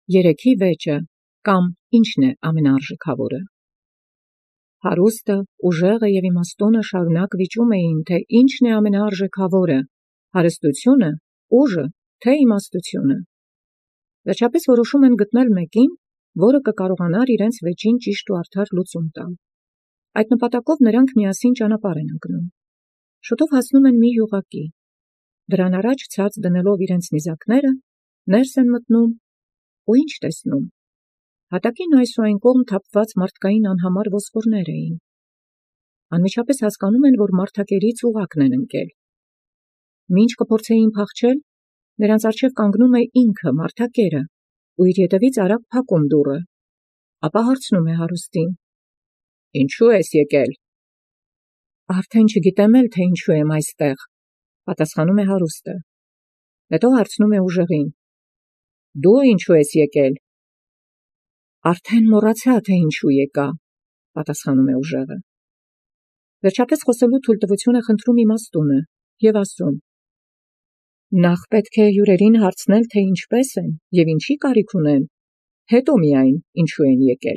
երեքի վեճը կամ ինչն է ամենաարժեքավորը։ Հարուստը, ուժեղը և իմաստունը շարունակ վիճում էին, թե ինչն է ամենաարժեքավորը՝ հարստությունը, ուժը, թե իմաստությունը։ Վերջապես որոշում են գտնել մեկին, որը կկարողանար իրենց վեճին ճիշտ ու արդար լուծում տալ։ Այդ նպատակով նրանք միասին ճանապարհ են ընկնում։ Շուտով հասնում են մի յուղակի։ Դրան առաջ ցած դնելով իրենց նիզակները, ներս են մտնում ու ինչ տեսնում։ Հատակին այս ու այն կողմ թափված մարդկային անհամար ոսկորներ էին։ Անմիջապես հասկանում են, որ մարդակերից ուղակն են ընկել։ Մինչ կփորձեին փախչել, նրանց առջև կանգնում է ինքը մարդակերը ու իր ետևից արագ փակում դուռը։ Ապա հարցնում է հարուստին. «Ինչու ես եկել»։ «Արդեն չգիտեմ էլ, թե ինչու եմ այստեղ», պատասխանում է հարուստը։ Հետո հարցնում է ուժեղին. «Դու ինչու ես եկել»։ «Արդեն մոռացա, թե ինչու եկա», պատասխանում է ուժեղը։ Վերջապես խոսելու թույլտվություն է խնդրում իմաստունը և ասում. «Նախ պետք է հյուրերին հարցնել, թե ինչպես են և ինչի կարիք ունեն, հետո միայն ինչու են եկել»։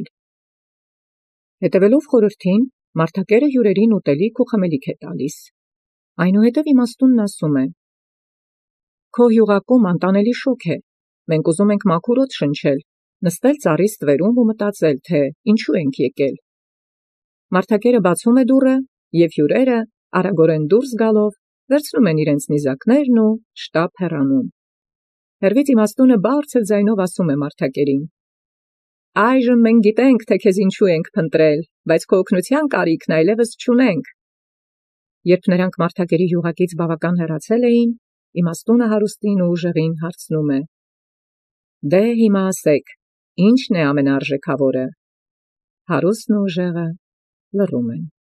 Հետևելով խորհրդին, մարդակերը հյուրերին ուտելիք ու խմելիք է տալիս։ Այնուհետև իմաստունն ասում է. «Քո յուղակում անտանելի շոգ է, մենք ուզում ենք մաքուր օդ շնչել, նստել ծառի ստվերում ու մտածել, թե ինչու ենք եկել»։ Մարդակերը բացում է դուռը, և հյուրերը, արագորեն դուրս գալով, վերցնում են իրենց նիզակներն ու շտապ հեռանում։ Հեռվից իմաստունը բարձր ձայնով ասում է մարդակերին. «Այժմ մենք գիտենք, թե քեզ ինչու ենք փնտրել, բայց քո օգնության կարիքն այլևս չունենք»։ Երբ նրանք մարդակերի յուղակից բավական հեռացել էին, իմաստունը հարուստին ու ուժեղին հարցնում է. «Դե հիմա ասեք, ի՞նչն է ամենաարժեքավորը»։ Հարուստն ու ուժեղը լռում են։